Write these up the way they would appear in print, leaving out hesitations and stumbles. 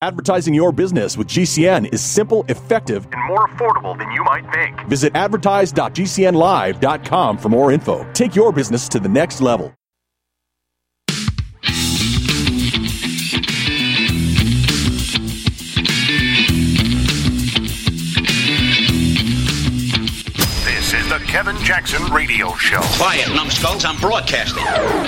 Advertising your business with GCN is simple, effective, and more affordable than you might think. Visit advertise.gcnlive.com for more info. Take your business to the next level. This is the Kevin Jackson Radio Show. Quiet, numbskulls, I'm broadcasting.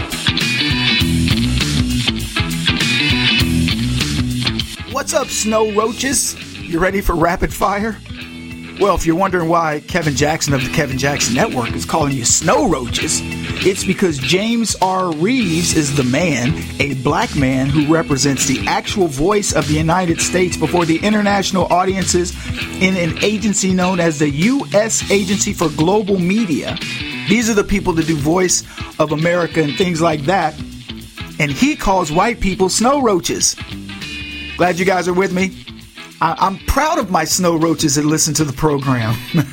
What's up, snow roaches? You ready for rapid fire? Well, if you're wondering why Kevin Jackson of the Kevin Jackson Network is calling you snow roaches, it's because James R. Reeves is the man, a black man who represents the actual voice of the United States before the international audiences in an agency known as the U.S. Agency for Global Media. These are the people that do Voice of America and things like that. And he calls white people snow roaches. Glad you guys are with me. I'm proud of my snow roaches that listen to the program.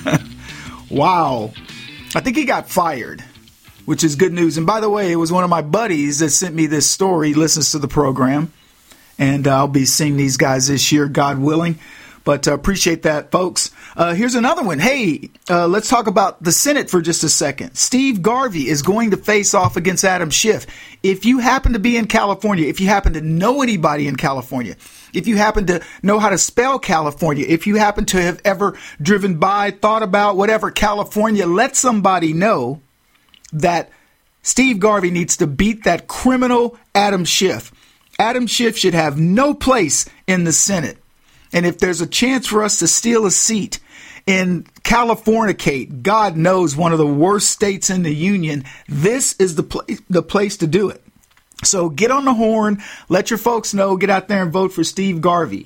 Wow. I think he got fired, which is good news. And by the way, it was one of my buddies that sent me this story. He listens to the program. And I'll be seeing these guys this year, God willing. But appreciate that, folks. Here's another one. Hey, let's talk about the Senate for just a second. Steve Garvey is going to face off against Adam Schiff. If you happen to be in California, if you happen to know anybody in California, if you happen to know how to spell California, if you happen to have ever driven by, thought about, whatever, California, let somebody know that Steve Garvey needs to beat that criminal Adam Schiff. Adam Schiff should have no place in the Senate. And if there's a chance for us to steal a seat in Californicate, God knows one of the worst states in the union, this is the place to do it. So get on the horn, let your folks know, get out there and vote for Steve Garvey.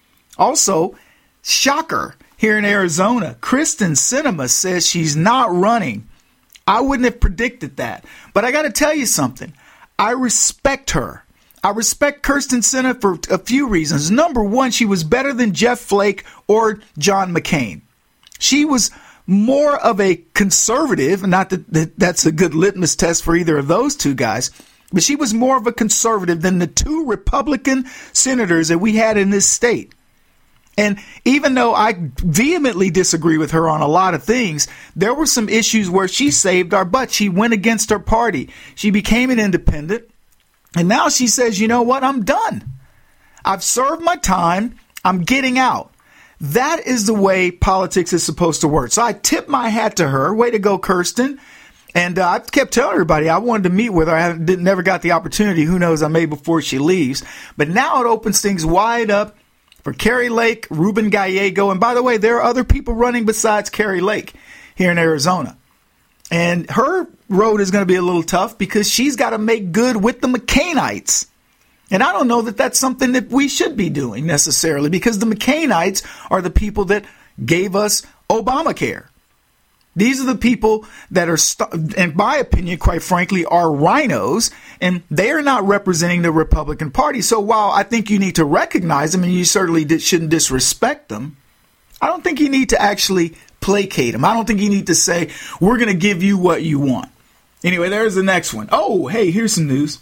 Also, shocker, here in Arizona, Kristen Sinema says she's not running. I wouldn't have predicted that. But I got to tell you something. I respect her. I respect Kirsten Sinema for a few reasons. Number one, she was better than Jeff Flake or John McCain. She was more of a conservative, not that that's a good litmus test for either of those two guys, but she was more of a conservative than the two Republican senators that we had in this state. And even though I vehemently disagree with her on a lot of things, there were some issues where she saved our butt. She went against her party. She became an independent. And now she says, you know what? I'm done. I've served my time. I'm getting out. That is the way politics is supposed to work. So I tip my hat to her. Way to go, Kirsten. And I kept telling everybody I wanted to meet with her. I never got the opportunity. Who knows? I may before she leaves. But now it opens things wide up for Kari Lake, Ruben Gallego. And by the way, there are other people running besides Kari Lake here in Arizona. And her road is going to be a little tough because she's got to make good with the McCainites. And I don't know that that's something that we should be doing necessarily, because the McCainites are the people that gave us Obamacare. These are the people that are, in my opinion, quite frankly, are rhinos, and they are not representing the Republican Party. So while I think you need to recognize them and you certainly shouldn't disrespect them, I don't think you need to actually placate them. I don't think you need to say, we're going to give you what you want. Anyway, there's the next one. Oh, hey, here's some news.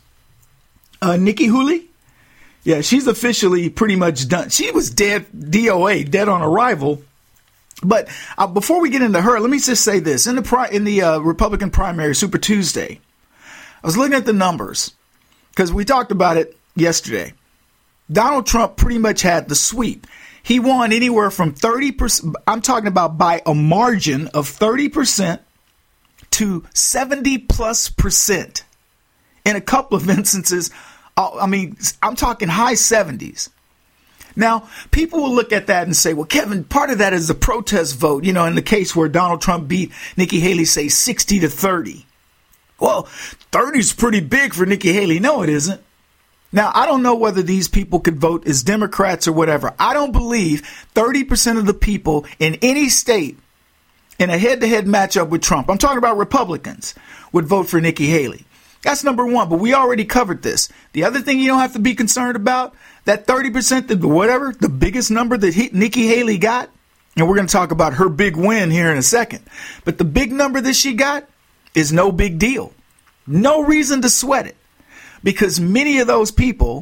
Nikki Haley? Yeah, she's officially pretty much done. She was dead, DOA, dead on arrival. But before we get into her, let me just say this. In the Republican primary, Super Tuesday, I was looking at the numbers because we talked about it yesterday. Donald Trump pretty much had the sweep. He won anywhere from 30%, I'm talking about by a margin of 30% to 70+%. In a couple of instances, I'm talking high 70s. Now, people will look at that and say, well, Kevin, part of that is the protest vote, in the case where Donald Trump beat Nikki Haley, say 60-30. Well, 30 is pretty big for Nikki Haley. No, it isn't. Now, I don't know whether these people could vote as Democrats or whatever. I don't believe 30% of the people in any state in a head-to-head matchup with Trump, I'm talking about Republicans, would vote for Nikki Haley. That's number one, but we already covered this. The other thing you don't have to be concerned about, that 30%, the biggest number that Nikki Haley got, and we're going to talk about her big win here in a second, but the big number that she got is no big deal. No reason to sweat it, because many of those people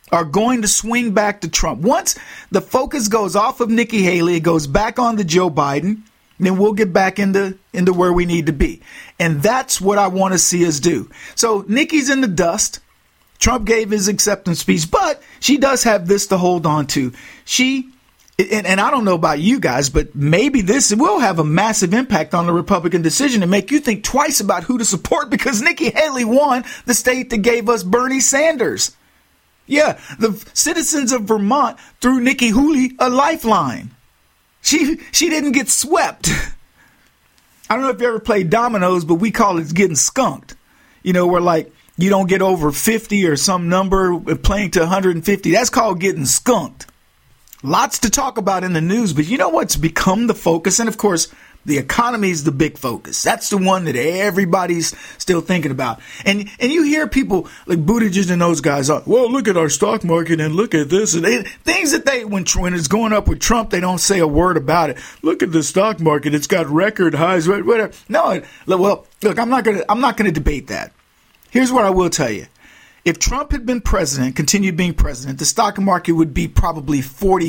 are going to swing back to Trump. Once the focus goes off of Nikki Haley, it goes back on to Joe Biden, then we'll get back into where we need to be. And that's what I want to see us do. So Nikki's in the dust. Trump gave his acceptance speech, but she does have this to hold on to. And I don't know about you guys, but maybe this will have a massive impact on the Republican decision and make you think twice about who to support, because Nikki Haley won the state that gave us Bernie Sanders. Yeah, the citizens of Vermont threw Nikki Haley a lifeline. She didn't get swept. I don't know if you ever played dominoes, but we call it getting skunked. You know, where like you don't get over 50 or some number playing to 150. That's called getting skunked. Lots to talk about in the news, but you know what's become the focus? And of course, the economy is the big focus. That's the one that everybody's still thinking about. And you hear people like Buttigieg and those guys, well, look at our stock market and look at this. And things that when it's going up with Trump, they don't say a word about it. Look at the stock market. It's got record highs, whatever. No, well, look, I'm not going to debate that. Here's what I will tell you. If Trump had been president, continued being president, the stock market would be probably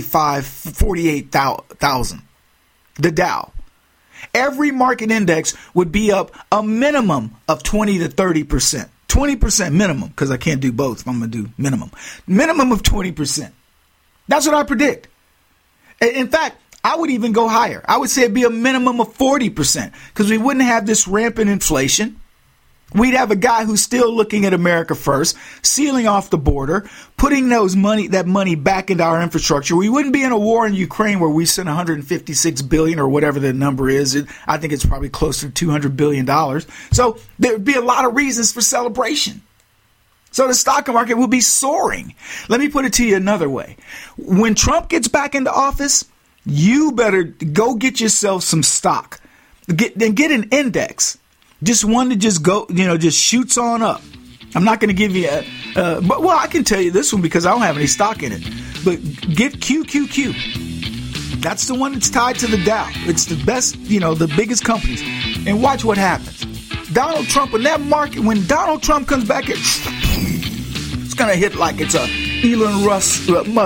48,000. The Dow. Every market index would be up a minimum of 20 to 30%. 20% minimum, because I can't do both if I'm going to do minimum. Minimum of 20%. That's what I predict. In fact, I would even go higher. I would say it'd be a minimum of 40%, because we wouldn't have this rampant inflation. We'd have a guy who's still looking at America first, sealing off the border, putting that money back into our infrastructure. We wouldn't be in a war in Ukraine where we sent $156 billion or whatever the number is. I think it's probably closer to $200 billion. So there'd be a lot of reasons for celebration. So the stock market will be soaring. Let me put it to you another way. When Trump gets back into office, you better go get yourself some stock. Get an index. Just one that just just shoots on up. I'm not going to give you but I can tell you this one because I don't have any stock in it. But get QQQ. That's the one that's tied to the Dow. It's the best, the biggest companies. And watch what happens. Donald Trump in that market, when Donald Trump comes back, it's going to hit like it's a Elon Musk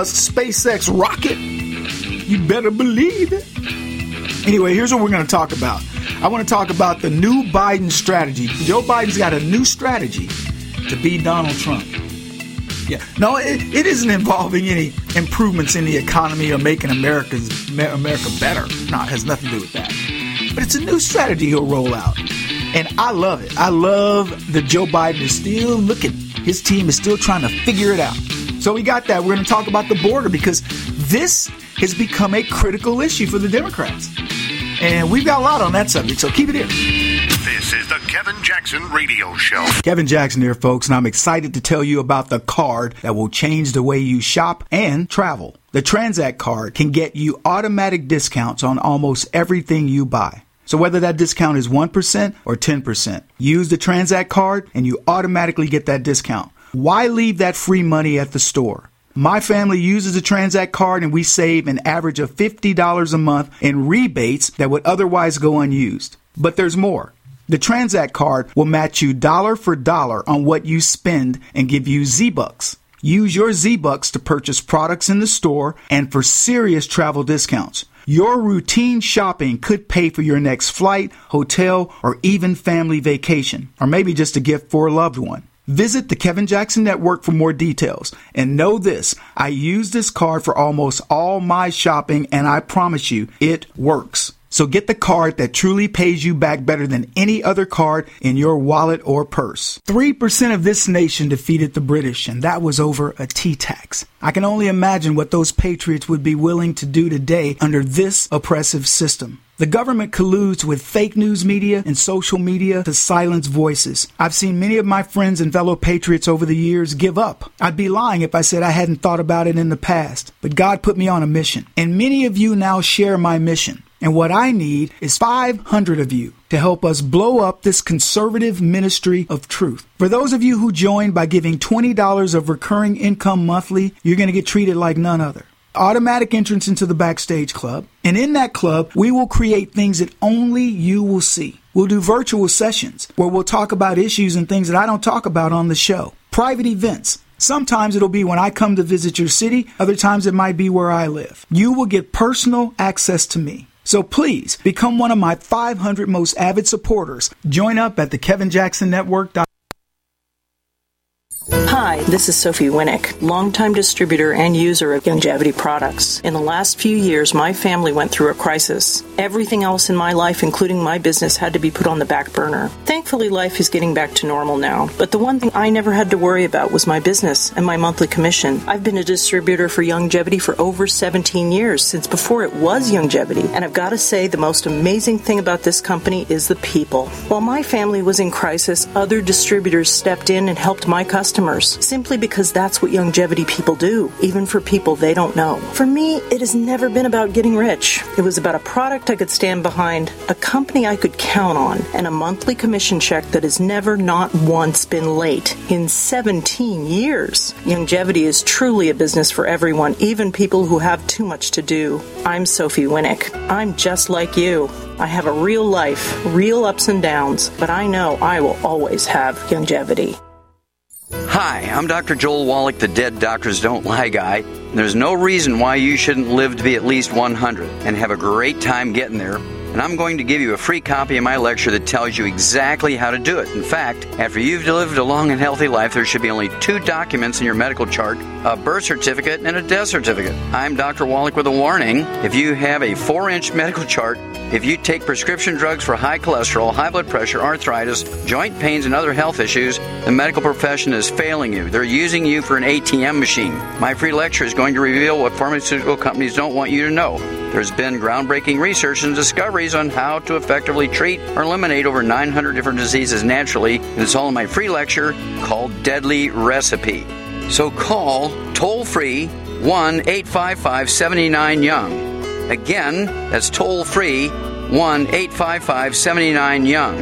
SpaceX rocket. You better believe it. Anyway, here's what we're going to talk about. I want to talk about the new Biden strategy. Joe Biden's got a new strategy to beat Donald Trump. Yeah, no, it isn't involving any improvements in the economy or making America better. No, it has nothing to do with that. But it's a new strategy he'll roll out. And I love it. I love that Joe Biden is still looking. His team is still trying to figure it out. So we got that. We're going to talk about the border because this has become a critical issue for the Democrats. And we've got a lot on that subject, so keep it here. This is the Kevin Jackson Radio Show. Kevin Jackson here, folks, and I'm excited to tell you about the card that will change the way you shop and travel. The Transact card can get you automatic discounts on almost everything you buy. So whether that discount is 1% or 10%, use the Transact card and you automatically get that discount. Why leave that free money at the store? My family uses a Transact card and we save an average of $50 a month in rebates that would otherwise go unused. But there's more. The Transact card will match you dollar for dollar on what you spend and give you Z-Bucks. Use your Z-Bucks to purchase products in the store and for serious travel discounts. Your routine shopping could pay for your next flight, hotel, or even family vacation, or maybe just a gift for a loved one. Visit the Kevin Jackson Network for more details. And know this, I use this card for almost all my shopping, and I promise you, it works. So get the card that truly pays you back better than any other card in your wallet or purse. 3% of this nation defeated the British, and that was over a tea tax. I can only imagine what those patriots would be willing to do today under this oppressive system. The government colludes with fake news media and social media to silence voices. I've seen many of my friends and fellow patriots over the years give up. I'd be lying if I said I hadn't thought about it in the past. But God put me on a mission. And many of you now share my mission. And what I need is 500 of you to help us blow up this conservative ministry of truth. For those of you who join by giving $20 of recurring income monthly, you're going to get treated like none other. Automatic entrance into the Backstage Club. And in that club, we will create things that only you will see. We'll do virtual sessions where we'll talk about issues and things that I don't talk about on the show. Private events, Sometimes it'll be when I come to visit your city. Other times it might be where I live. You will get personal access to me. So please become one of my 500 most avid supporters. Join up at thekevinjacksonnetwork.com. Hi, this is Sophie Winnick, longtime distributor and user of Youngevity products. In the last few years, my family went through a crisis. Everything else in my life, including my business, had to be put on the back burner. Thankfully, life is getting back to normal now. But the one thing I never had to worry about was my business and my monthly commission. I've been a distributor for Youngevity for over 17 years, since before it was Youngevity. And I've got to say, the most amazing thing about this company is the people. While my family was in crisis, other distributors stepped in and helped my customers, simply because that's what Youngevity people do, even for people they don't know. For me, it has never been about getting rich. It was about a product I could stand behind, a company I could count on, and a monthly commission check that has never not once been late in 17 years. Youngevity is truly a business for everyone, even people who have too much to do. I'm Sophie Winnick. I'm just like you. I have a real life, real ups and downs, but I know I will always have Youngevity. Hi, I'm Dr. Joel Wallach, the Dead Doctors Don't Lie guy. There's no reason why you shouldn't live to be at least 100 and have a great time getting there. And I'm going to give you a free copy of my lecture that tells you exactly how to do it. In fact, after you've lived a long and healthy life, there should be only 2 documents in your medical chart, a birth certificate and a death certificate. I'm Dr. Wallach with a warning. If you have a 4-inch medical chart, if you take prescription drugs for high cholesterol, high blood pressure, arthritis, joint pains, and other health issues, the medical profession is failing you. They're using you for an ATM machine. My free lecture is going to reveal what pharmaceutical companies don't want you to know. There's been groundbreaking research and discoveries on how to effectively treat or eliminate over 900 different diseases naturally, and it's all in my free lecture called Deadly Recipe. So call toll-free 1-855-79-YOUNG. Again, that's toll-free 1-855-79-YOUNG.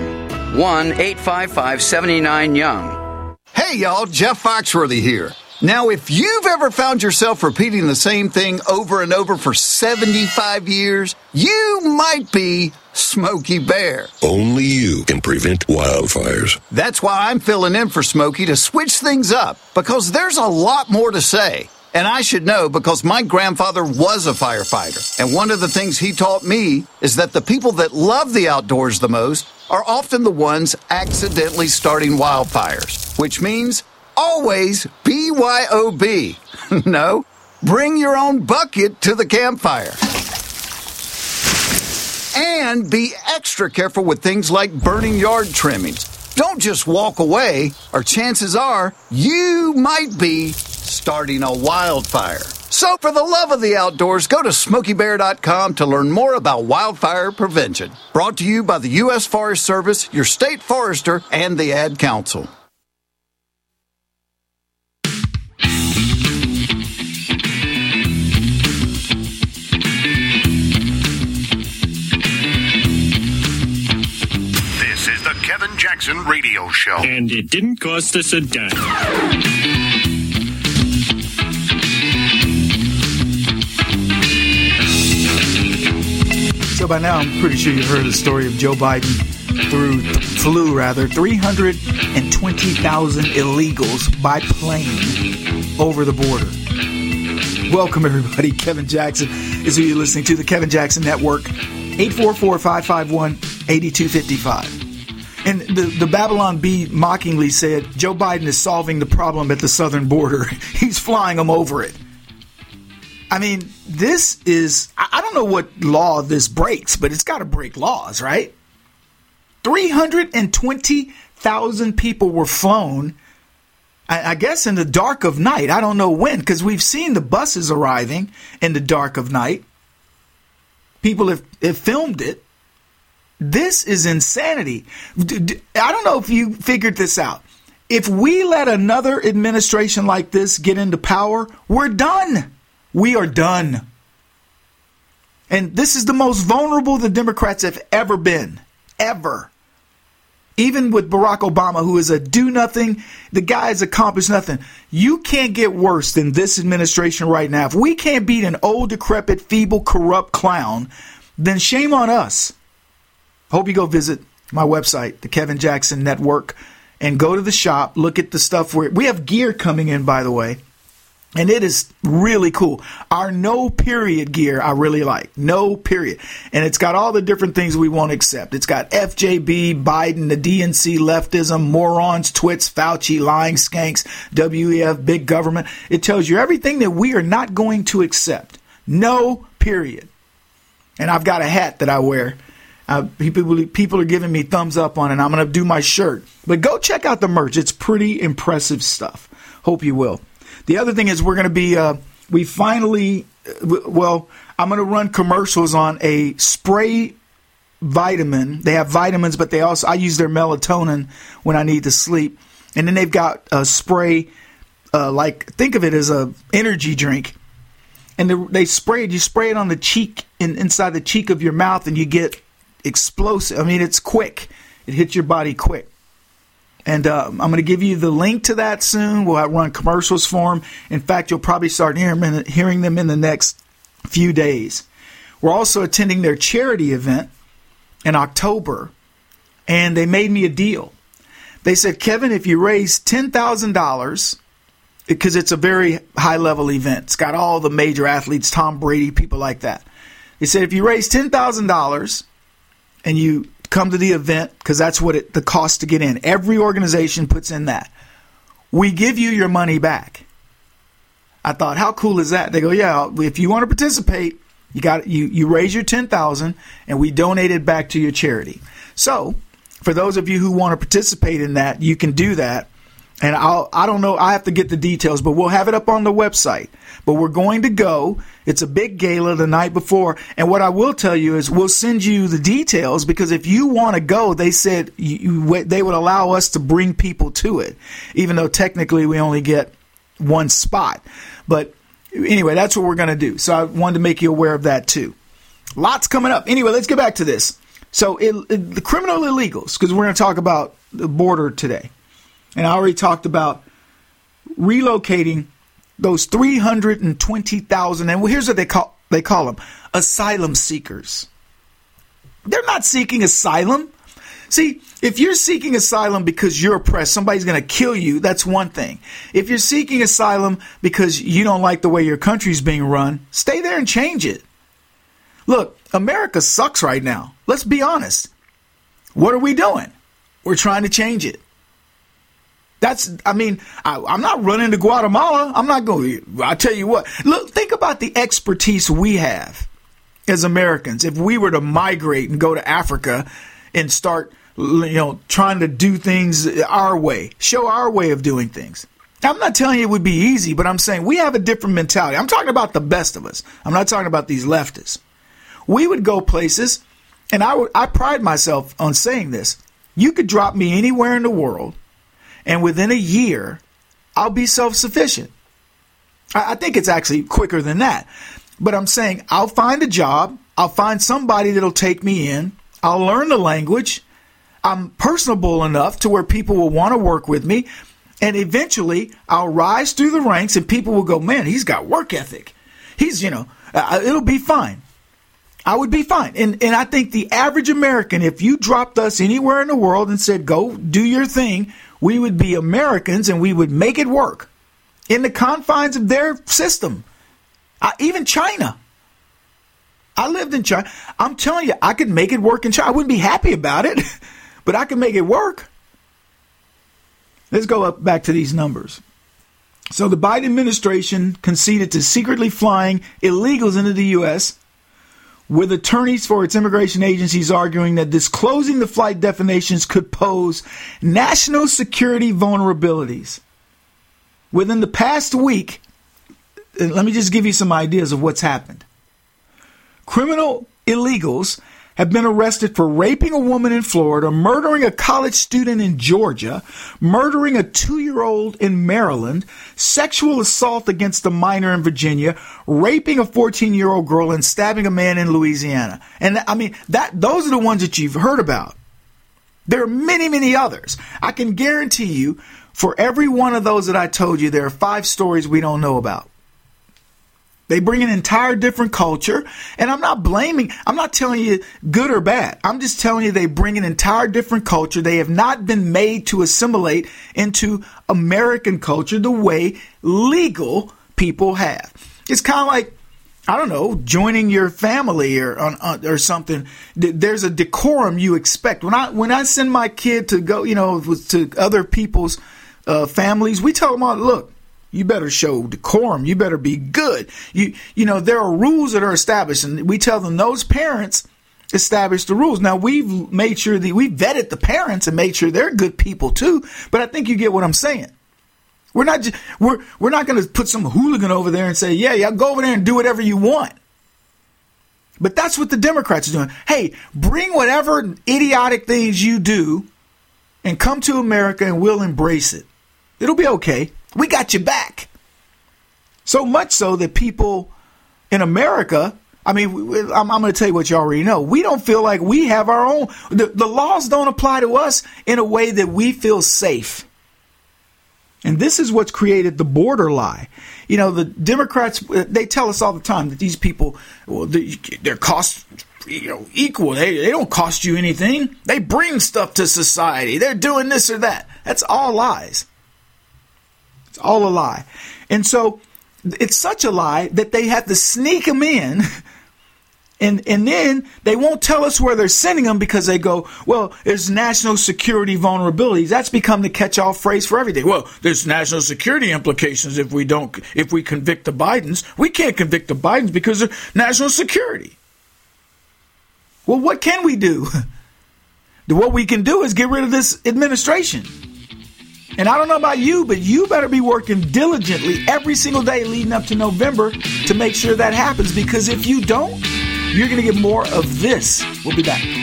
1-855-79-YOUNG. Hey, y'all, Jeff Foxworthy here. Now, if you've ever found yourself repeating the same thing over and over for 75 years, you might be Smokey Bear. Only you can prevent wildfires. That's why I'm filling in for Smokey to switch things up, because there's a lot more to say. And I should know because my grandfather was a firefighter. And one of the things he taught me is that the people that love the outdoors the most are often the ones accidentally starting wildfires, which means always BYOB. No, bring your own bucket to the campfire. And be extra careful with things like burning yard trimmings. Don't just walk away, or chances are you might be starting a wildfire. So for the love of the outdoors, go to SmokeyBear.com to learn more about wildfire prevention. Brought to you by the U.S. Forest Service, your state forester, and the Ad Council. This is the Kevin Jackson Radio Show. And it didn't cost us a dime. So by now, I'm pretty sure you've heard the story of Joe Biden flew 320,000 illegals by plane over the border. Welcome, everybody. Kevin Jackson is who you're listening to, the Kevin Jackson Network, 844-551-8255. And the Babylon Bee mockingly said, Joe Biden is solving the problem at the southern border. He's flying them over it. I mean, this is, I don't know what law this breaks, but it's got to break laws, right? 320,000 people were flown, I guess in the dark of night. I don't know when, because we've seen the buses arriving in the dark of night. People have filmed it. This is insanity. I don't know if you figured this out. If we let another administration like this get into power, we're done. We are done. And this is the most vulnerable the Democrats have ever been. Ever. Even with Barack Obama, who is a do-nothing, the guy has accomplished nothing. You can't get worse than this administration right now. If we can't beat an old, decrepit, feeble, corrupt clown, then shame on us. Hope you go visit my website, the Kevin Jackson Network, and go to the shop, look at the stuff. We have gear coming in, by the way, and it is really cool. Our no period gear I really like. No period. And it's got all the different things we won't accept. It's got FJB, Biden, the DNC, leftism, morons, twits, Fauci, lying skanks, WEF, big government. It tells you everything that we are not going to accept. No period. And I've got a hat that I wear. People are giving me thumbs up on it. I'm going to do my shirt. But go check out the merch. It's pretty impressive stuff. Hope you will. The other thing is we're going to be, I'm going to run commercials on a spray vitamin. They have vitamins, but I use their melatonin when I need to sleep. And then they've got a spray, think of it as a energy drink. And you spray it on the cheek, inside the cheek of your mouth, and you get explosive. I mean, it's quick. It hits your body quick. And I'm going to give you the link to that soon. We'll run commercials for them. In fact, you'll probably start hearing them in the next few days. We're also attending their charity event in October, and they made me a deal. They said, Kevin, if you raise $10,000, because it's a very high-level event. It's got all the major athletes, Tom Brady, people like that. They said, if you raise $10,000 and you come to the event, because that's what the cost to get in. Every organization puts in that. We give you your money back. I thought, how cool is that? They go, yeah, if you want to participate, you raise your $10,000 and we donate it back to your charity. So, for those of you who want to participate in that, you can do that. And I don't know, I have to get the details, but we'll have it up on the website. But we're going to go. It's a big gala the night before. And what I will tell you is we'll send you the details, because if you want to go, they said they would allow us to bring people to it, even though technically we only get one spot. But anyway, that's what we're going to do. So I wanted to make you aware of that too. Lots coming up. Anyway, let's get back to this. So the criminal illegals, because we're going to talk about the border today. And I already talked about relocating those 320,000. And here's what they call them: asylum seekers. They're not seeking asylum. See, if you're seeking asylum because you're oppressed, somebody's going to kill you, that's one thing. If you're seeking asylum because you don't like the way your country's being run, stay there and change it. Look, America sucks right now. Let's be honest. What are we doing? We're trying to change it. I'm not running to Guatemala. I'm not going. I tell you what. Look, think about the expertise we have as Americans. If we were to migrate and go to Africa and start, trying to do things our way, show our way of doing things. I'm not telling you it would be easy, but I'm saying we have a different mentality. I'm talking about the best of us. I'm not talking about these leftists. We would go places, and I pride myself on saying this. You could drop me anywhere in the world, and within a year, I'll be self-sufficient. I think it's actually quicker than that. But I'm saying I'll find a job. I'll find somebody that'll take me in. I'll learn the language. I'm personable enough to where people will want to work with me. And eventually, I'll rise through the ranks and people will go, man, he's got work ethic. It'll be fine. I would be fine. And I think the average American, if you dropped us anywhere in the world and said, go do your thing, we would be Americans and we would make it work in the confines of their system. Even China. I lived in China. I'm telling you, I could make it work in China. I wouldn't be happy about it, but I could make it work. Let's go back to these numbers. So the Biden administration conceded to secretly flying illegals into the U.S., with attorneys for its immigration agencies arguing that disclosing the flight destinations could pose national security vulnerabilities. Within the past week, let me just give you some ideas of what's happened. Criminal illegals have been arrested for raping a woman in Florida, murdering a college student in Georgia, murdering a 2-year-old in Maryland, sexual assault against a minor in Virginia, raping a 14-year-old girl, and stabbing a man in Louisiana. And those are the ones that you've heard about. There are many, many others. I can guarantee you, for every one of those that I told you, there are 5 stories we don't know about. They bring an entire different culture, and I'm not telling you good or bad. I'm just telling you they bring an entire different culture. They have not been made to assimilate into American culture the way legal people have. It's kind of like, I don't know, joining your family or something. There's a decorum you expect. When I send my kid to go, to other people's families, we tell them all, look, you better show decorum. You better be good. There are rules that are established, and we tell them those parents establish the rules. Now, we've made sure that we vetted the parents and made sure they're good people too. But I think you get what I'm saying. We're not going to put some hooligan over there and say, yeah, go over there and do whatever you want. But that's what the Democrats are doing. Hey, bring whatever idiotic things you do and come to America, and we'll embrace it. It'll be okay. We got your back. So much so that people in America, I'm going to tell you what you already know. We don't feel like we have our own. The laws don't apply to us in a way that we feel safe. And this is what's created the border lie. The Democrats, they tell us all the time that these people, their costs, equal. They don't cost you anything. They bring stuff to society. They're doing this or that. That's all lies. It's all a lie. And so it's such a lie that they have to sneak them in. And then they won't tell us where they're sending them because they go, well, there's national security vulnerabilities. That's become the catch-all phrase for everything. Well, there's national security implications if we convict the Bidens. We can't convict the Bidens because of national security. Well, what can we do? What we can do is get rid of this administration. And I don't know about you, but you better be working diligently every single day leading up to November to make sure that happens. Because if you don't, you're going to get more of this. We'll be back.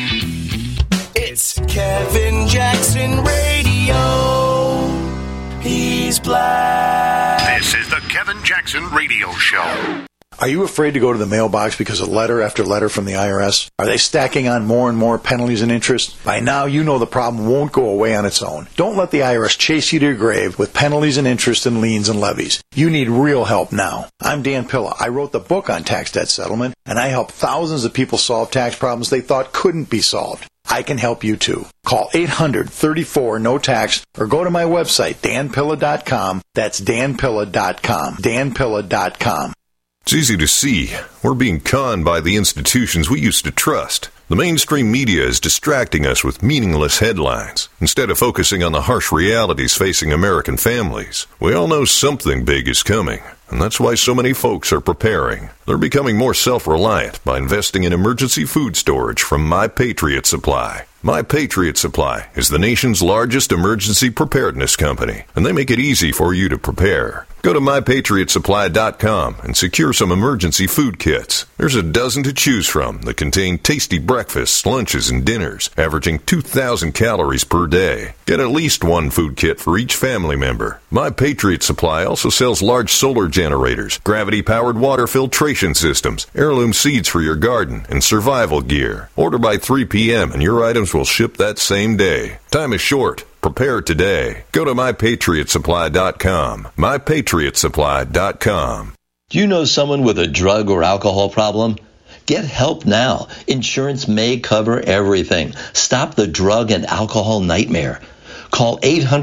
It's Kevin Jackson Radio. He's black. This is the Kevin Jackson Radio Show. Are you afraid to go to the mailbox because of letter after letter from the IRS? Are they stacking on more and more penalties and interest? By now, you know the problem won't go away on its own. Don't let the IRS chase you to your grave with penalties and interest and liens and levies. You need real help now. I'm Dan Pilla. I wrote the book on tax debt settlement, and I help thousands of people solve tax problems they thought couldn't be solved. I can help you too. Call 800-34-NO-TAX or go to my website, danpilla.com. That's danpilla.com. danpilla.com. It's easy to see. We're being conned by the institutions we used to trust. The mainstream media is distracting us with meaningless headlines instead of focusing on the harsh realities facing American families. We all know something big is coming, and that's why so many folks are preparing. They're becoming more self-reliant by investing in emergency food storage from My Patriot Supply. My Patriot Supply is the nation's largest emergency preparedness company, and they make it easy for you to prepare. Go to MyPatriotSupply.com and secure some emergency food kits. There's a dozen to choose from that contain tasty breakfasts, lunches, and dinners, averaging 2,000 calories per day. Get at least one food kit for each family member. My Patriot Supply also sells large solar generators, gravity-powered water filtration systems, heirloom seeds for your garden, and survival gear. Order by 3 p.m. and your items will ship that same day. Time is short. Prepare today. Go to MyPatriotSupply.com. MyPatriotSupply.com. Do you know someone with a drug or alcohol problem? Get help now. Insurance may cover everything. Stop the drug and alcohol nightmare. Call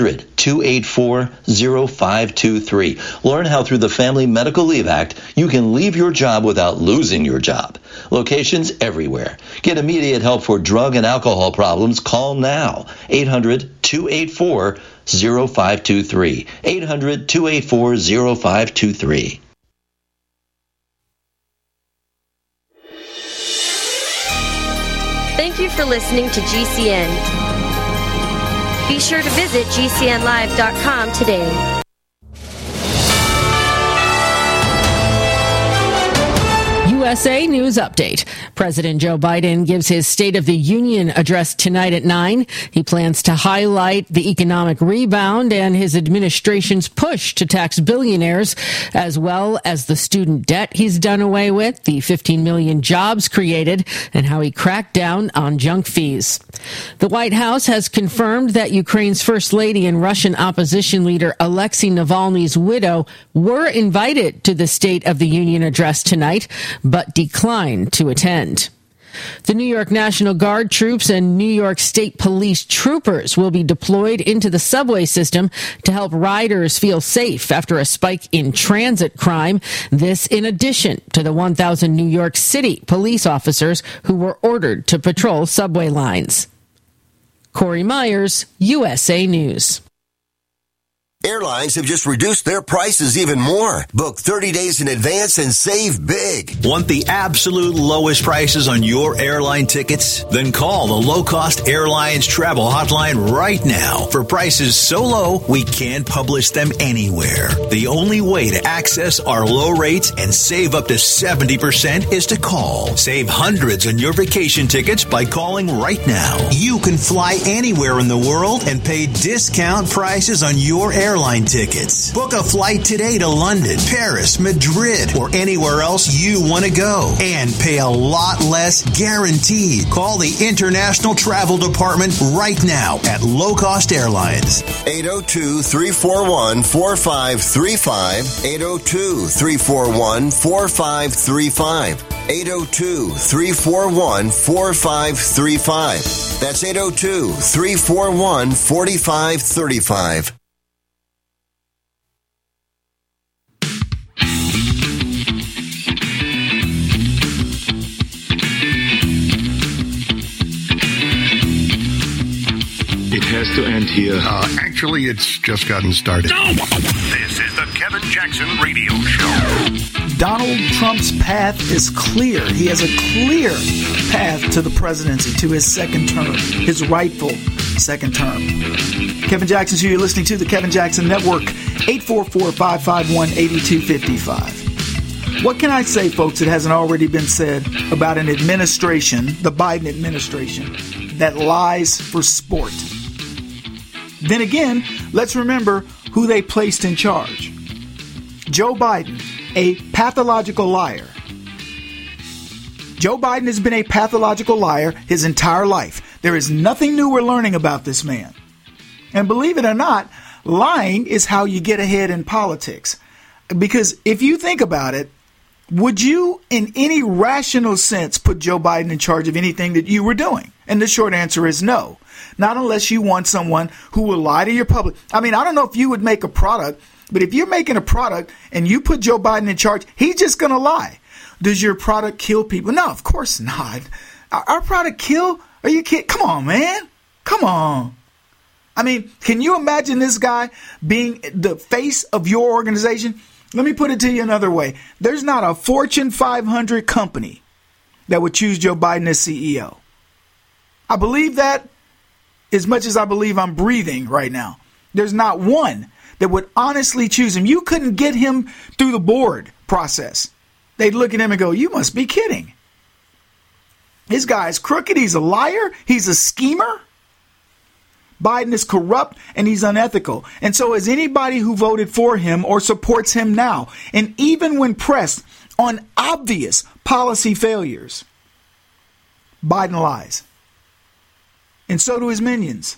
800-284-0523. Learn how through the Family Medical Leave Act, you can leave your job without losing your job. Locations everywhere. Get immediate help for drug and alcohol problems. Call now. 800-284-0523. 800-284-0523. Thank you for listening to GCN. Be sure to visit GCNlive.com today. USA News Update. President Joe Biden gives his State of the Union address tonight at 9. He plans to highlight the economic rebound and his administration's push to tax billionaires, as well as the student debt he's done away with, the 15 million jobs created, and how he cracked down on junk fees. The White House has confirmed that Ukraine's First Lady and Russian opposition leader Alexei Navalny's widow were invited to the State of the Union address tonight, but declined to attend. The New York National Guard troops and New York State Police troopers will be deployed into the subway system to help riders feel safe after a spike in transit crime. This in addition to the 1,000 New York City police officers who were ordered to patrol subway lines. Corey Myers, USA News. Airlines have just reduced their prices even more. Book 30 days in advance and save big. Want the absolute lowest prices on your airline tickets? Then call the Low Cost Airlines Travel Hotline right now for prices so low we can't publish them anywhere. The only way to access our low rates and save up to 70% is to call. Save hundreds on your vacation tickets by calling right now. You can fly anywhere in the world and pay discount prices on your airline tickets. Book a flight today to London, Paris, Madrid, or anywhere else you want to go and pay a lot less guaranteed. Call the International Travel Department right now at Low Cost Airlines. 802-341-4535. 802-341-4535. 802-341-4535. That's 802-341-4535. It has to end here. Actually, it's just gotten started. This is the Kevin Jackson Radio Show. Donald Trump's path is clear. He has a clear path to the presidency, to his second term, his rightful second term. Kevin Jackson, who you're listening to, the Kevin Jackson Network, 844-551-8255. What can I say, folks, that hasn't already been said about an administration, the Biden administration, that lies for sport? Then again, let's remember who they placed in charge. Joe Biden, a pathological liar. Joe Biden has been a pathological liar his entire life. There is nothing new we're learning about this man. And believe it or not, lying is how you get ahead in politics. Because if you think about it, would you, in any rational sense, put Joe Biden in charge of anything that you were doing? And the short answer is no. Not unless you want someone who will lie to your public. I mean, I don't know if you would make a product, but if you're making a product and you put Joe Biden in charge, he's just going to lie. Does your product kill people? No, of course not. Our product kill? Are you kidding? Come on, man. Come on. I mean, can you imagine this guy being the face of your organization? Let me put it to you another way. There's not a Fortune 500 company that would choose Joe Biden as CEO. I believe that as much as I believe I'm breathing right now. There's not one that would honestly choose him. You couldn't get him through the board process. They'd look at him and go, you must be kidding. This guy is crooked. He's a liar. He's a schemer. Biden is corrupt and he's unethical. And so is anybody who voted for him or supports him now. And even when pressed on obvious policy failures, Biden lies. And so do his minions.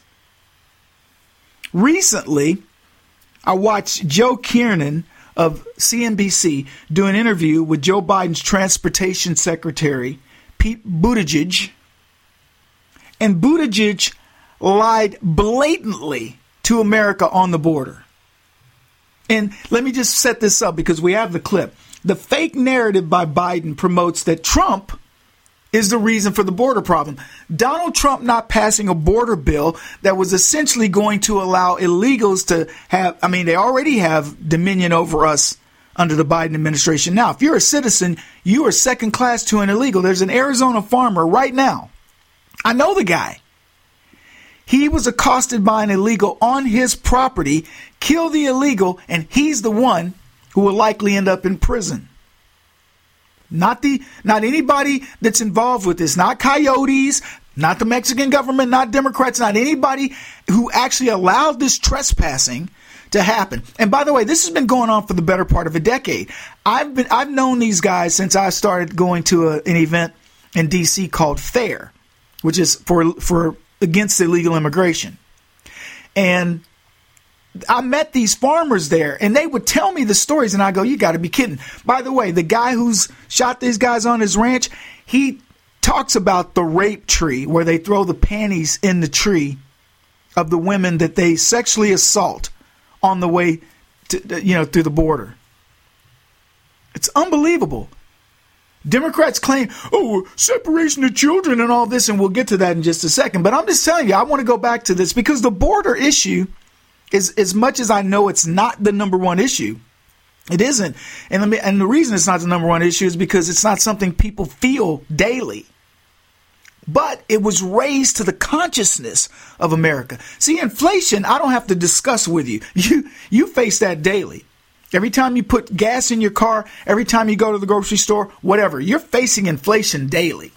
Recently, I watched Joe Kiernan of CNBC do an interview with Joe Biden's transportation secretary, Pete Buttigieg. And Buttigieg lied blatantly to America on the border. And let me just set this up because we have the clip. The fake narrative by Biden promotes that Trump is the reason for the border problem. Donald Trump not passing a border bill that was essentially going to allow illegals to have, I mean, they already have dominion over us under the Biden administration. Now, if you're a citizen, you are second class to an illegal. There's an Arizona farmer right now. I know the guy. He was accosted by an illegal on his property, killed the illegal, and he's the one who will likely end up in prison. Not anybody that's involved with this, not coyotes, not the Mexican government, not Democrats, not anybody who actually allowed this trespassing to happen. And by the way, this has been going on for the better part of a decade. I've known these guys since I started going to an event in DC called FAIR, which is for against illegal immigration. And I met these farmers there, and they would tell me the stories, and I go, you got to be kidding. By the way, the guy who's shot these guys on his ranch, he talks about the rape tree, where they throw the panties in the tree of the women that they sexually assault on the way to, through the border. It's unbelievable. Democrats claim, separation of children and all this, and we'll get to that in just a second. But I'm just telling you, I want to go back to this because the border issue is, as much as I know it's not the number one issue, it isn't. And the reason it's not the number one issue is because it's not something people feel daily. But it was raised to the consciousness of America. See, inflation, I don't have to discuss with you. You face that daily. Every time you put gas in your car, every time you go to the grocery store, whatever, you're facing inflation daily.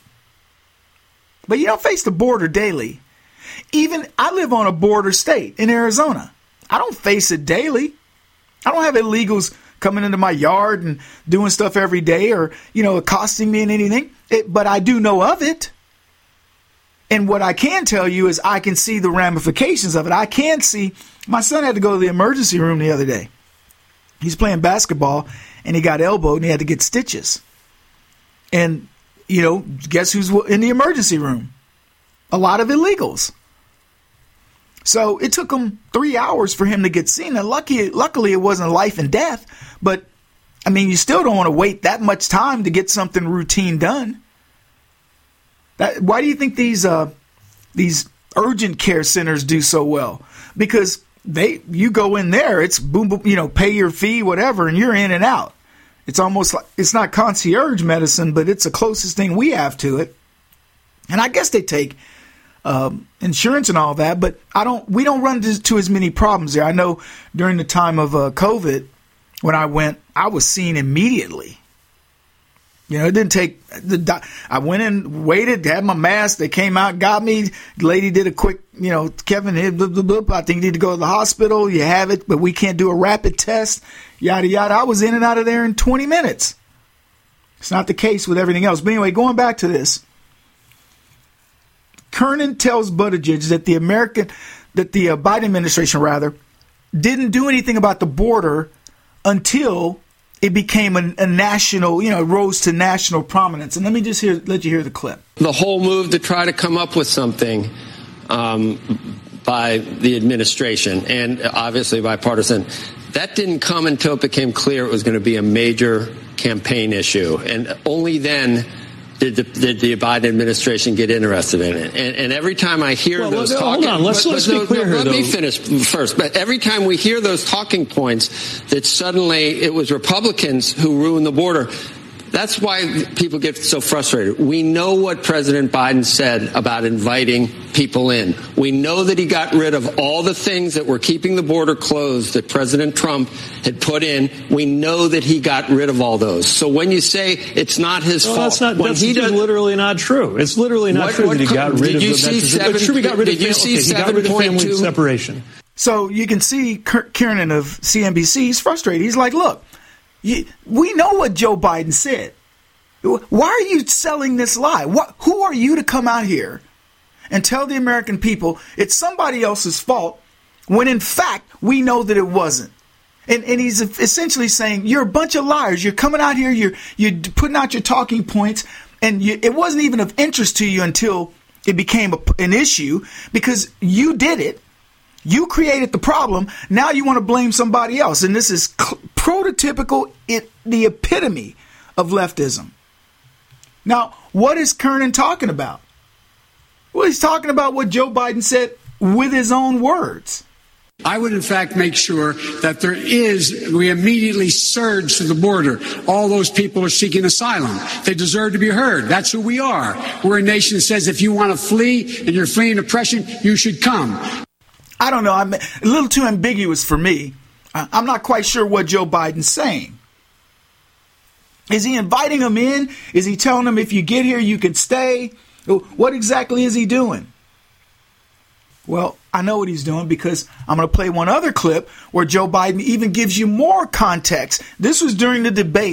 But you don't face the border daily. Even I live on a border state in Arizona. I don't face it daily. I don't have illegals coming into my yard and doing stuff every day or, accosting me in anything. But I do know of it. And what I can tell you is I can see the ramifications of it. I can see my son had to go to the emergency room the other day. He's playing basketball and he got elbowed and he had to get stitches. And, guess who's in the emergency room? A lot of illegals. So it took him 3 hours for him to get seen. And luckily, it wasn't life and death. But, you still don't want to wait that much time to get something routine done. Why do you think these urgent care centers do so well? Because you go in there, it's boom, boom, pay your fee, whatever, and you're in and out. It's almost like, it's not concierge medicine, but it's the closest thing we have to it. And I guess they take insurance and all that, but we don't run into as many problems there. I know during the time of COVID, when I went, I was seen immediately. It didn't take I went in, waited, had my mask. They came out, got me. The lady did a quick, Kevin, blah, blah, blah. I think you need to go to the hospital. You have it, but we can't do a rapid test. Yada, yada. I was in and out of there in 20 minutes. It's not the case with everything else. But anyway, going back to this. Kernan tells Buttigieg that the Biden administration, didn't do anything about the border until it became a national, rose to national prominence. And let me just let you hear the clip. The whole move to try to come up with something by the administration and obviously bipartisan, that didn't come until it became clear it was going to be a major campaign issue. And only then did the Biden administration get interested in it. And every time I hear those talking... Hold on, let's be clear here, though. Let me finish first. But every time we hear those talking points that suddenly it was Republicans who ruined the border, that's why people get so frustrated. We know what President Biden said about inviting people in. We know that he got rid of all the things that were keeping the border closed that President Trump had put in. We know that he got rid of all those. So when you say it's not his fault, that's literally not true. It's literally not true that he got rid of the family separation. So you can see Kiernan of CNBC, he's frustrated. He's like, look, we know what Joe Biden said. Why are you selling this lie? Who are you to come out here and tell the American people it's somebody else's fault when in fact we know that it wasn't? And he's essentially saying you're a bunch of liars. You're coming out here, you're putting out your talking points, and it wasn't even of interest to you until it became an issue because you did it. You created the problem. Now you want to blame somebody else. And this is prototypical, the epitome of leftism. Now, what is Kernan talking about? Well, he's talking about what Joe Biden said with his own words. I would, in fact, make sure that we immediately surge to the border. All those people are seeking asylum. They deserve to be heard. That's who we are. We're a nation that says if you want to flee and you're fleeing oppression, you should come. I don't know. I'm a little too ambiguous for me. I'm not quite sure what Joe Biden's saying. Is he inviting them in? Is he telling them if you get here, you can stay? What exactly is he doing? Well, I know what he's doing because I'm going to play one other clip where Joe Biden even gives you more context. This was during the debate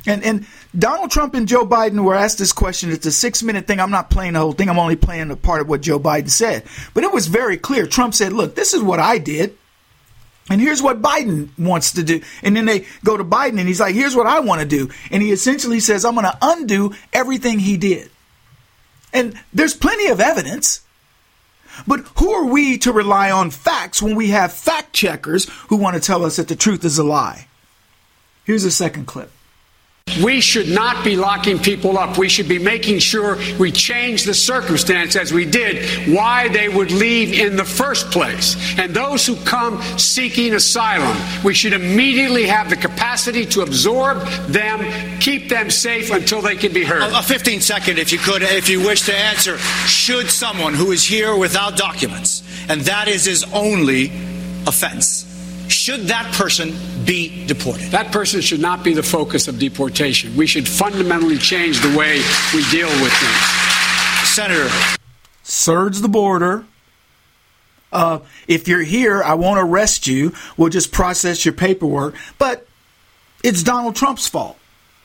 And Donald Trump and Joe Biden were asked this question. It's a 6-minute thing. I'm not playing the whole thing. I'm only playing a part of what Joe Biden said. But it was very clear. Trump said, look, this is what I did. And here's what Biden wants to do. And then they go to Biden and he's like, here's what I want to do. And he essentially says, I'm going to undo everything he did. And there's plenty of evidence. But who are we to rely on facts when we have fact checkers who want to tell us that the truth is a lie? Here's a second clip. We should not be locking people up. We should be making sure we change the circumstance, as we did, why they would leave in the first place. And those who come seeking asylum, we should immediately have the capacity to absorb them, keep them safe until they can be heard. A 15-second, if you could, if you wish to answer. Should someone who is here without documents, and that is his only offense, should that person be deported? That person should not be the focus of deportation. We should fundamentally change the way we deal with things. Senator. Surge the border. If you're here, I won't arrest you. We'll just process your paperwork. But it's Donald Trump's fault.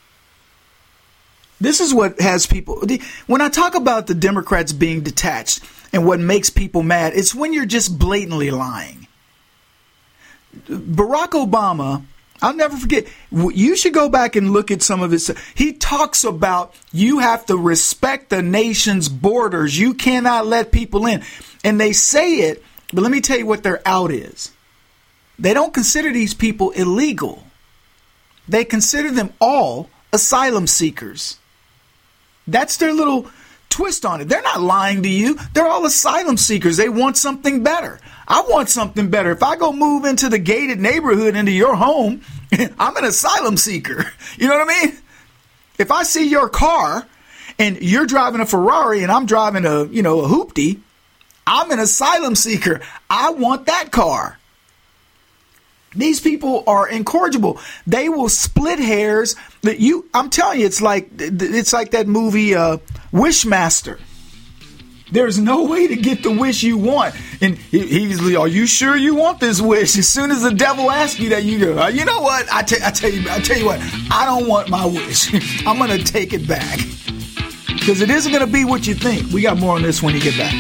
This is what has people... When I talk about the Democrats being detached and what makes people mad, it's when you're just blatantly lying. Barack Obama, I'll never forget, you should go back and look at some of his. He talks about you have to respect the nation's borders. You cannot let people in. And they say it, but let me tell you what their out is. They don't consider these people illegal. They consider them all asylum seekers. That's their little twist on it. They're not lying to you. They're all asylum seekers. They want something better. I want something better. If I go move into the gated neighborhood into your home, I'm an asylum seeker. You know what I mean? If I see your car and you're driving a Ferrari and I'm driving a hoopty, I'm an asylum seeker. I want that car. These people are incorrigible. They will split hairs. I'm telling you, it's like that movie Wishmaster. There's no way to get the wish you want. And he's like, are you sure you want this wish? As soon as the devil asks you that, you go, you know what? I tell you what, I don't want my wish. I'm going to take it back. Because it isn't going to be what you think. We got more on this when you get back.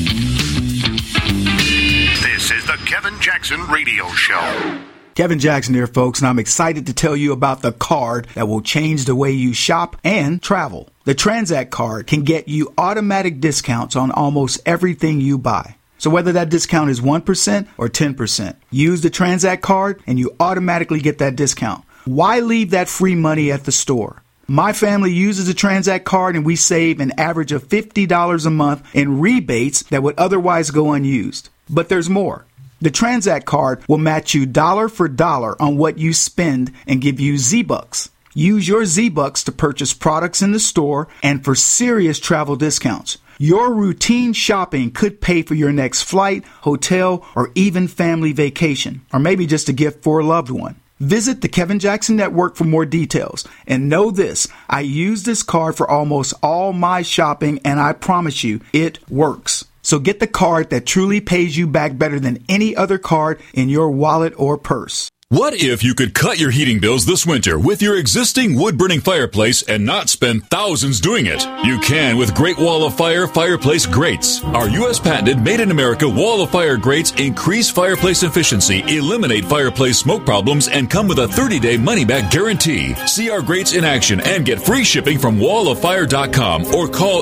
This is the Kevin Jackson Radio Show. Kevin Jackson here, folks, and I'm excited to tell you about the card that will change the way you shop and travel. The Transact card can get you automatic discounts on almost everything you buy. So whether that discount is 1% or 10%, use the Transact card and you automatically get that discount. Why leave that free money at the store? My family uses the Transact card and we save an average of $50 a month in rebates that would otherwise go unused. But there's more. The Transact card will match you dollar for dollar on what you spend and give you Z-Bucks. Use your Z-Bucks to purchase products in the store and for serious travel discounts. Your routine shopping could pay for your next flight, hotel, or even family vacation, or maybe just a gift for a loved one. Visit the Kevin Jackson Network for more details. And know this, I use this card for almost all my shopping, and I promise you, it works. So get the card that truly pays you back better than any other card in your wallet or purse. What if you could cut your heating bills this winter with your existing wood-burning fireplace and not spend thousands doing it? You can with Great Wall of Fire fireplace grates. Our U.S. patented made-in-America Wall of Fire grates increase fireplace efficiency, eliminate fireplace smoke problems, and come with a 30-day money-back guarantee. See our grates in action and get free shipping from walloffire.com or call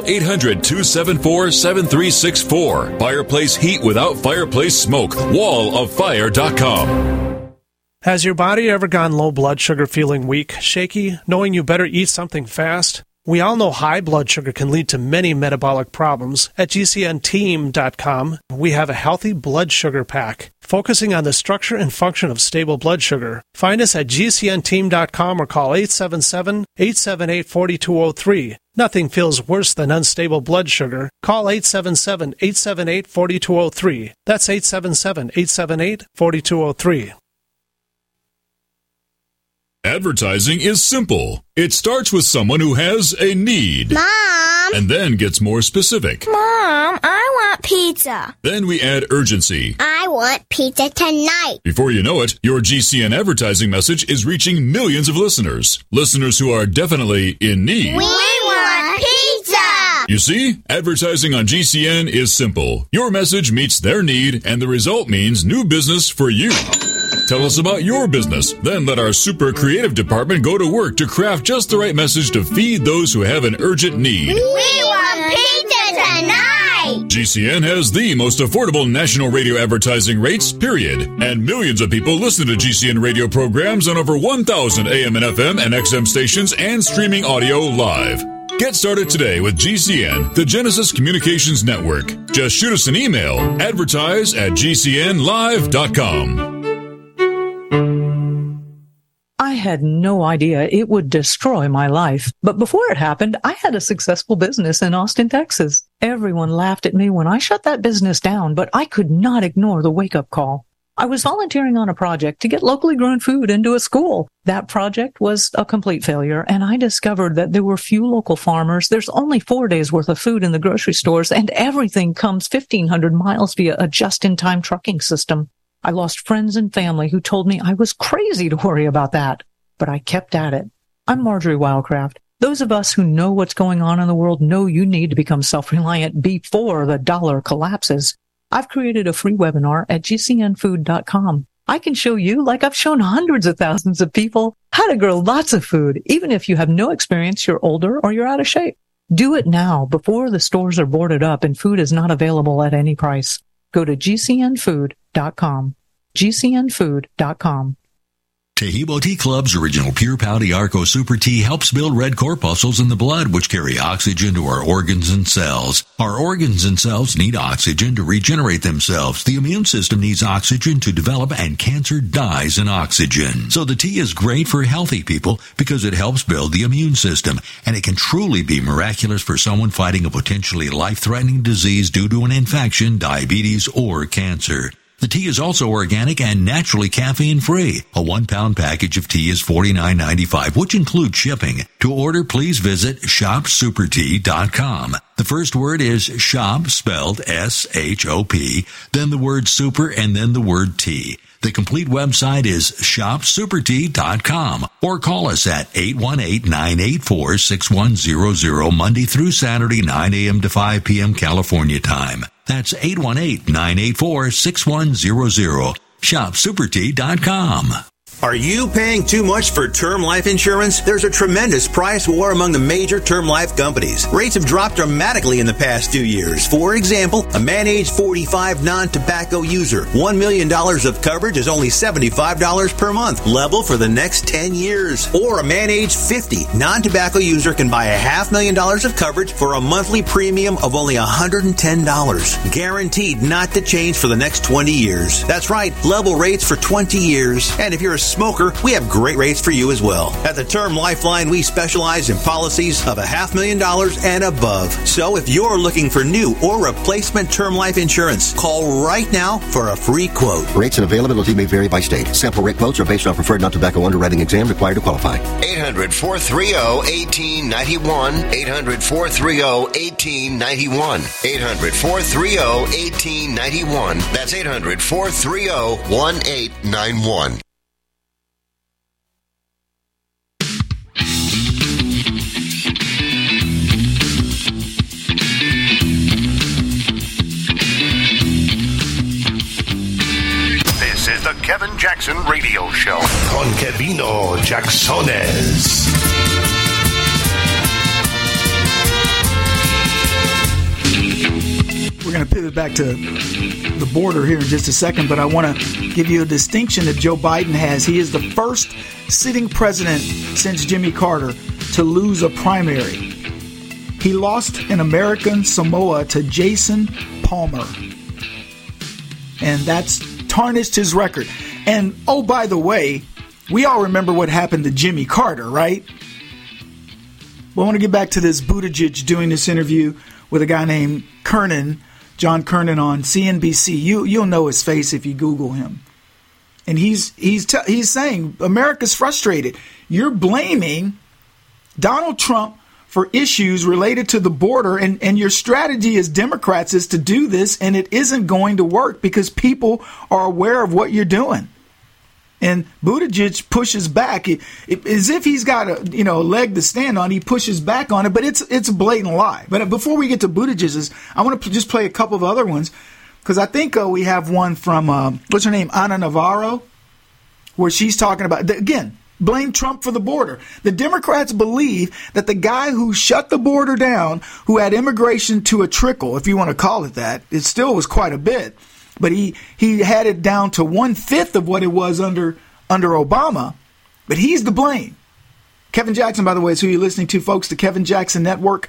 800-274-7364. Fireplace heat without fireplace smoke. walloffire.com. Has your body ever gone low blood sugar, feeling weak, shaky, knowing you better eat something fast? We all know high blood sugar can lead to many metabolic problems. At GCNteam.com, we have a healthy blood sugar pack, focusing on the structure and function of stable blood sugar. Find us at GCNteam.com or call 877-878-4203. Nothing feels worse than unstable blood sugar. Call 877-878-4203. That's 877-878-4203. Advertising is simple. It starts with someone who has a need. Mom! And then gets more specific. Mom, I want want pizza. Then we add urgency. I want pizza tonight. Before you know it, your GCN advertising message is reaching millions of listeners. Listeners who are definitely in need. We want pizza! You see, advertising on GCN is simple. Your message meets their need, and the result means new business for you. Tell us about your business. Then let our super creative department go to work to craft just the right message to feed those who have an urgent need. We want pizza tonight! GCN has the most affordable national radio advertising rates, period. And millions of people listen to GCN radio programs on over 1,000 AM and FM and XM stations and streaming audio live. Get started today with GCN, the Genesis Communications Network. Just shoot us an email, advertise@gcnlive.com. I had no idea it would destroy my life. But before it happened, I had a successful business in Austin, Texas. Everyone laughed at me when I shut that business down, but I could not ignore the wake-up call. I was volunteering on a project to get locally grown food into a school. That project was a complete failure, and I discovered that there were few local farmers. There's only 4 days worth of food in the grocery stores, and everything comes 1,500 miles via a just-in-time trucking system. I lost friends and family who told me I was crazy to worry about that, but I kept at it. I'm Marjorie Wildcraft. Those of us who know what's going on in the world know you need to become self-reliant before the dollar collapses. I've created a free webinar at gcnfood.com. I can show you, like I've shown hundreds of thousands of people, how to grow lots of food, even if you have no experience, you're older, or you're out of shape. Do it now before the stores are boarded up and food is not available at any price. Go to gcnfood.com. gcnfood.com. Tahibo Tea Club's original Pure Pouty Arco Super Tea helps build red corpuscles in the blood, which carry oxygen to our organs and cells. Our organs and cells need oxygen to regenerate themselves. The immune system needs oxygen to develop, and cancer dies in oxygen. So the tea is great for healthy people because it helps build the immune system, and it can truly be miraculous for someone fighting a potentially life-threatening disease due to an infection, diabetes, or cancer. The tea is also organic and naturally caffeine-free. A 1-pound package of tea is $49.95, which includes shipping. To order, please visit shopsupertea.com. The first word is shop, spelled S-H-O-P, then the word super, and then the word tea. The complete website is shopsupertea.com, or call us at 818-984-6100 Monday through Saturday, 9 a.m. to 5 p.m. California time. That's 818-984-6100. shopsupertea.com. Are you paying too much for term life insurance? There's a tremendous price war among the major term life companies. Rates have dropped dramatically in the past 2 years. For example, a man age 45 non-tobacco user, $1 million of coverage is only $75 per month, level for the next 10 years. Or a man age 50 non-tobacco user can buy $500,000 of coverage for a monthly premium of only $110, guaranteed not to change for the next 20 years. That's right, level rates for 20 years. And if you're a smoker, we have great rates for you as well. At the Term Lifeline, we specialize in policies of $500,000 and above. So if you're looking for new or replacement term life insurance, call right now for a free quote. Rates and availability may vary by state. Sample rate quotes are based on preferred non-tobacco underwriting exam required to qualify. 800-430-1891. 800-430-1891. 800-430-1891. That's 800-430-1891. This is the Kevin Jackson Radio Show. Con Kevino Jacksones. We're going to pivot back to the border here in just a second, but I want to give you a distinction that Joe Biden has. He is the first sitting president since Jimmy Carter to lose a primary. He lost in American Samoa to Jason Palmer, and that's tarnished his record. And, oh, by the way, we all remember what happened to Jimmy Carter, right? Well, I want to get back to this Buttigieg doing this interview with a guy named Kernan, John Kernan, on CNBC. You'll know his face if you Google him. And he's saying America's frustrated. You're blaming Donald Trump for issues related to the border, and your strategy as Democrats is to do this, and it isn't going to work because people are aware of what you're doing. And Buttigieg pushes back as if he's got a leg to stand on. He pushes back on it, but it's a blatant lie. But before we get to Buttigieg's, I want to just play a couple of other ones because I think we have one from what's her name, Ana Navarro, where she's talking about again. Blame Trump for the border. The Democrats believe that the guy who shut the border down, who had immigration to a trickle, if you want to call it that, it still was quite a bit, but he had it down to 1/5 of what it was under Obama, but he's to blame. Kevin Jackson, by the way, is who you're listening to, folks. The Kevin Jackson Network,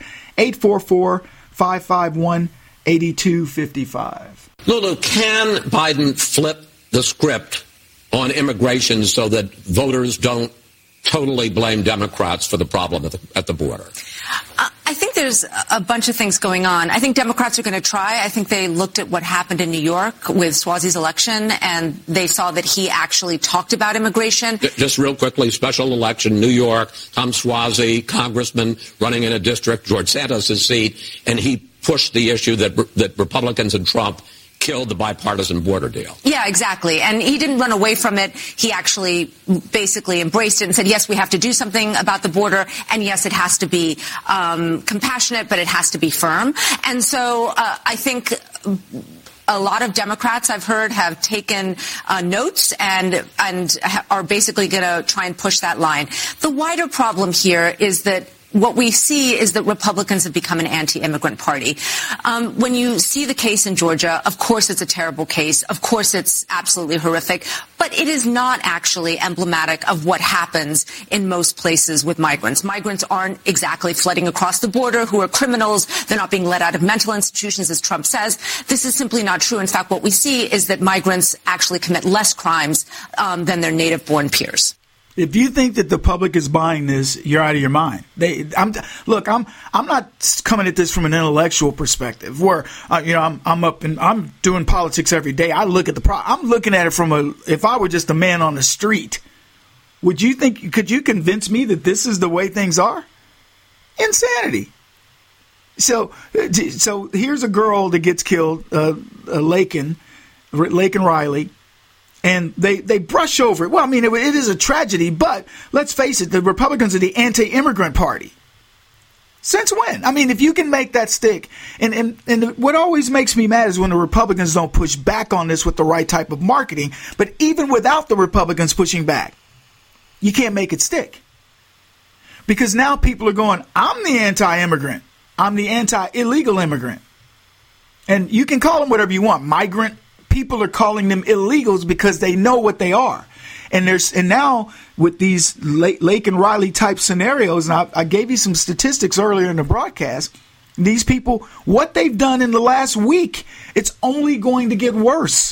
844-551-8255. Lulu, can Biden flip the script on immigration so that voters don't totally blame Democrats for the problem at the border? I think there's a bunch of things going on. I think Democrats are going to try. I think they looked at what happened in New York with Suozzi's election, and they saw that he actually talked about immigration. Just real quickly, special election, New York, Tom Suozzi, congressman running in a district, George Santos' seat, and he pushed the issue that Republicans and Trump killed the bipartisan border deal. Yeah, exactly. And he didn't run away from it. He actually basically embraced it and said, yes, we have to do something about the border. And yes, it has to be compassionate, but it has to be firm. And so I think a lot of Democrats I've heard have taken notes and are basically going to try and push that line. The wider problem here is that what we see is that Republicans have become an anti-immigrant party. When you see the case in Georgia, of course it's a terrible case. Of course it's absolutely horrific. But it is not actually emblematic of what happens in most places with migrants. Migrants aren't exactly flooding across the border who are criminals. They're not being let out of mental institutions, as Trump says. This is simply not true. In fact, what we see is that migrants actually commit less crimes than their native-born peers. If you think that the public is buying this, you're out of your mind. I'm not coming at this from an intellectual perspective where, I'm doing politics every day. I look at I'm looking at it from if I were just a man on the street, could you convince me that this is the way things are? Insanity. So here's a girl that gets killed, Laken Riley. And they brush over it. Well, I mean, it is a tragedy, but let's face it, the Republicans are the anti-immigrant party. Since when? I mean, if you can make that stick, and what always makes me mad is when the Republicans don't push back on this with the right type of marketing, but even without the Republicans pushing back, you can't make it stick. Because now people are going, I'm the anti-immigrant. I'm the anti-illegal immigrant. And you can call them whatever you want, migrant. People are calling them illegals because they know what they are. And now with these Lake and Riley type scenarios, and I gave you some statistics earlier in the broadcast, these people, what they've done in the last week, it's only going to get worse.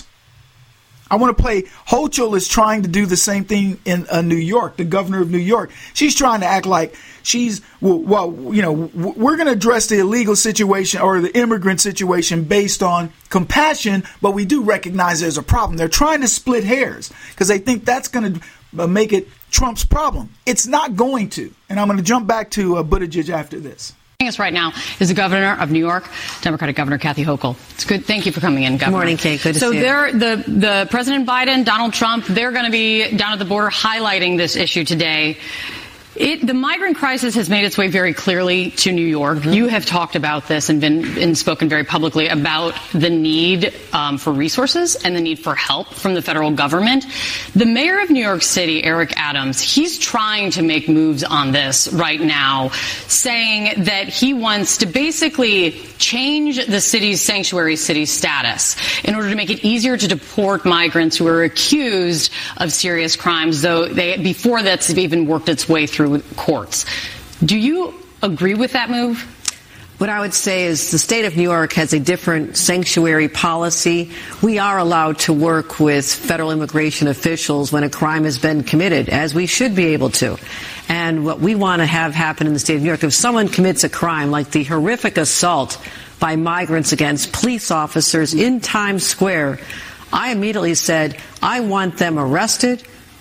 I want to play, Hochul is trying to do the same thing in New York, the governor of New York. She's trying to act like we're going to address the illegal situation or the immigrant situation based on compassion, but we do recognize there's a problem. They're trying to split hairs because they think that's going to make it Trump's problem. It's not going to. And I'm going to jump back to Buttigieg after this. Joining us right now is the governor of New York, Democratic Governor Kathy Hochul. It's good. Thank you for coming in, Governor. Good morning, Kate. Good to see you. So the President Biden, Donald Trump, they're going to be down at the border highlighting this issue today. The migrant crisis has made its way very clearly to New York. Mm-hmm. You have talked about this and spoken very publicly about the need for resources and the need for help from the federal government. The mayor of New York City, Eric Adams, he's trying to make moves on this right now, saying that he wants to basically change the city's sanctuary city status in order to make it easier to deport migrants who are accused of serious crimes, though before that's even worked its way through courts. Do you agree with that move? What I would say is the state of New York has a different sanctuary policy. We are allowed to work with federal immigration officials when a crime has been committed, as we should be able to. And what we want to have happen in the state of New York, if someone commits a crime like the horrific assault by migrants against police officers in Times Square, I immediately said, I want them arrested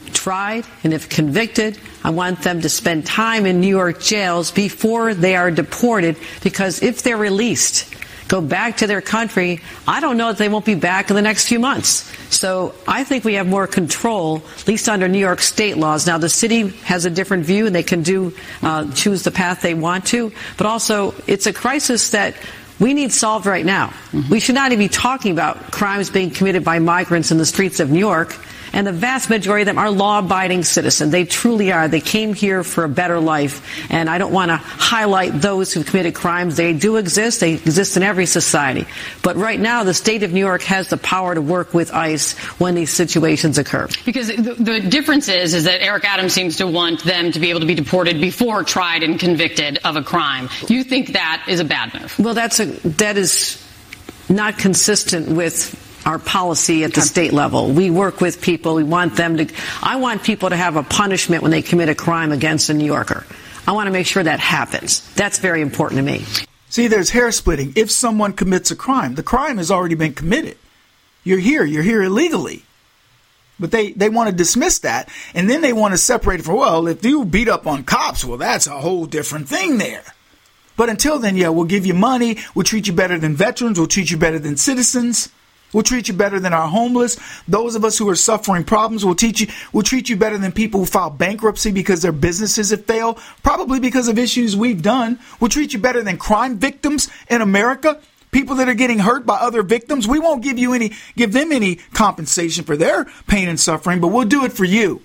tried, and if convicted, I want them to spend time in New York jails before they are deported, because if they're released, go back to their country, I don't know if they won't be back in the next few months. So I think we have more control, at least under New York state laws. Now, the city has a different view, and they can choose the path they want to. But also, it's a crisis that we need solved right now. Mm-hmm. We should not even be talking about crimes being committed by migrants in the streets of New York. And the vast majority of them are law-abiding citizens. They truly are. They came here for a better life. And I don't want to highlight those who committed crimes. They do exist. They exist in every society. But right now, the state of New York has the power to work with ICE when these situations occur. Because the difference is that Eric Adams seems to want them to be able to be deported before tried and convicted of a crime. You think that is a bad move? Well, that is not consistent with our policy at the state level. We work with people. We want them to, I want people to have a punishment when they commit a crime against a New Yorker. I want to make sure that happens. That's very important to me. See, there's hair splitting. If someone commits a crime, the crime has already been committed. You're here illegally. But they want to dismiss that, and then they want to separate it from, well, if you beat up on cops, well, that's a whole different thing there. But until then, yeah, we'll give you money. We'll treat you better than veterans. We'll treat you better than citizens. We'll treat you better than our homeless. Those of us who are suffering problems, we'll treat you better than people who file bankruptcy because their businesses have failed, probably because of issues we've done. We'll treat you better than crime victims in America, people that are getting hurt by other victims. We won't give them any compensation for their pain and suffering, but we'll do it for you.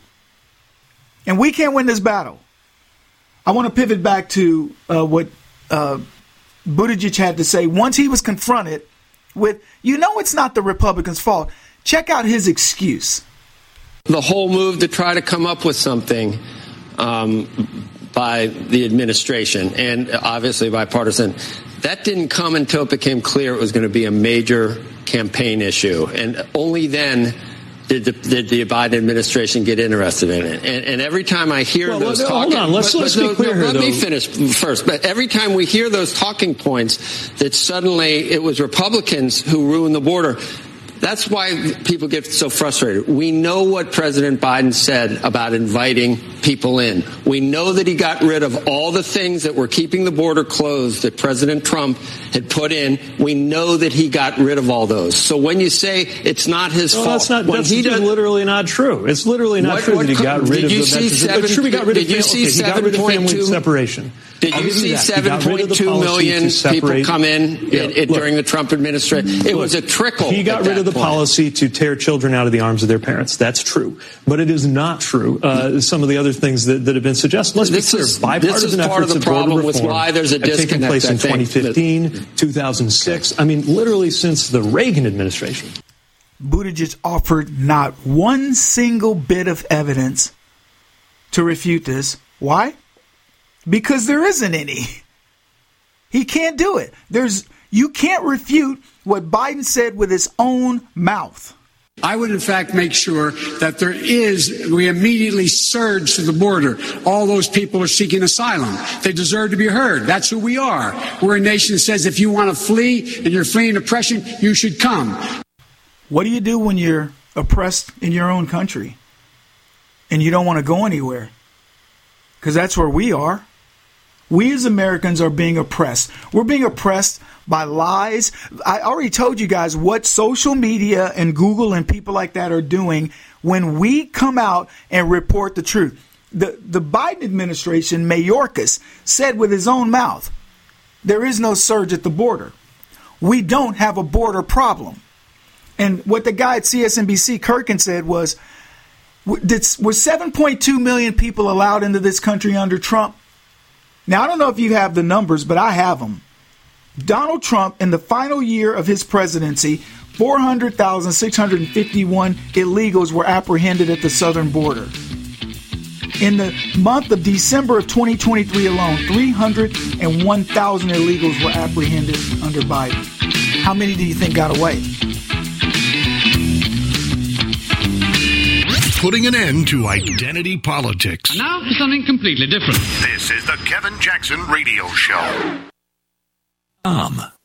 And we can't win this battle. I want to pivot back to what Buttigieg had to say once he was confronted with, it's not the Republicans' fault. Check out his excuse. The whole move to try to come up with something by the administration, and obviously bipartisan, that didn't come until it became clear it was going to be a major campaign issue. And only then did the Biden administration get interested in it. And every time I hear those talking... Hold on, let's be clear here, let me finish first. But every time we hear those talking points that suddenly it was Republicans who ruined the border, that's why people get so frustrated. We know what President Biden said about inviting people in. We know that he got rid of all the things that were keeping the border closed that President Trump had put in. We know that he got rid of all those. So when you say it's not his fault, that's literally not true. It's literally not true that he got rid of the Did you see 7.2 separation? Did you see 7.2 million people come in during the Trump administration? It was a trickle. He got rid of the policy to tear children out of the arms of their parents. That's true. But it is not true. Some of the other things that have been suggested. Let's be clear. Bipartisan efforts at border reform have taken place in 2015, 2006. I mean, literally since the Reagan administration. Buttigieg offered not one single bit of evidence to refute this. Why? Because there isn't any. He can't do it. You can't refute what Biden said with his own mouth. I would, in fact, make sure that we immediately surge to the border. All those people are seeking asylum. They deserve to be heard. That's who we are. We're a nation that says if you want to flee and you're fleeing oppression, you should come. What do you do when you're oppressed in your own country and you don't want to go anywhere? Because that's where we are. We as Americans are being oppressed. We're being oppressed by lies. I already told you guys what social media and Google and people like that are doing when we come out and report the truth. The Biden administration, Mayorkas, said with his own mouth, there is no surge at the border. We don't have a border problem. And what the guy at CSNBC, Kirkin, said was 7.2 million people allowed into this country under Trump? Now, I don't know if you have the numbers, but I have them. Donald Trump, in the final year of his presidency, 400,651 illegals were apprehended at the southern border. In the month of December of 2023 alone, 301,000 illegals were apprehended under Biden. How many do you think got away? Putting an end to identity politics. And now for something completely different. This is the Kevin Jackson Radio Show.